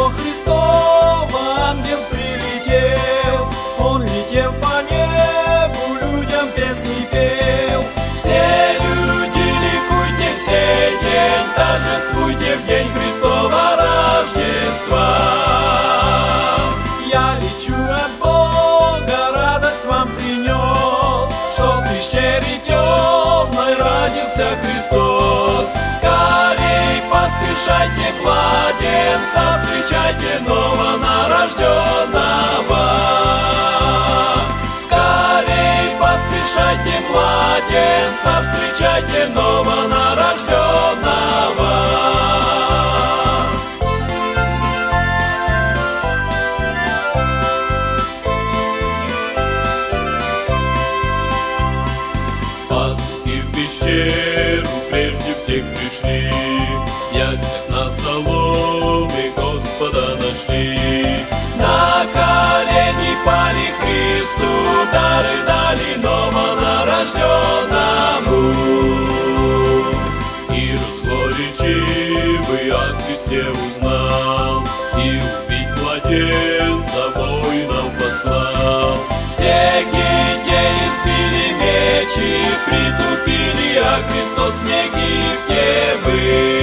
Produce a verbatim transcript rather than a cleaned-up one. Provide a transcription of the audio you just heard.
Христов ангел прилетел, он летел по небу, людям песни пел. Все люди ликуйте, все день торжествуйте в день Христова Рождества. Я лечу от Бога, радость вам принес, что в пещере темной родился Христос. Скорей поспешайте, младенца встречайте, новорожденного. Скорей поспешайте, младенца встречайте, новорожденного. Пастухи в пещеру прежде всех пришли, в яслях на соломе Господа нашли. На колени пали Христу, дары дали новорожденному. Ирод злоречивый о Христе узнал, и убить младенца воинам послал. Всех детей избили, мечи притупили, а Христос в Египте был.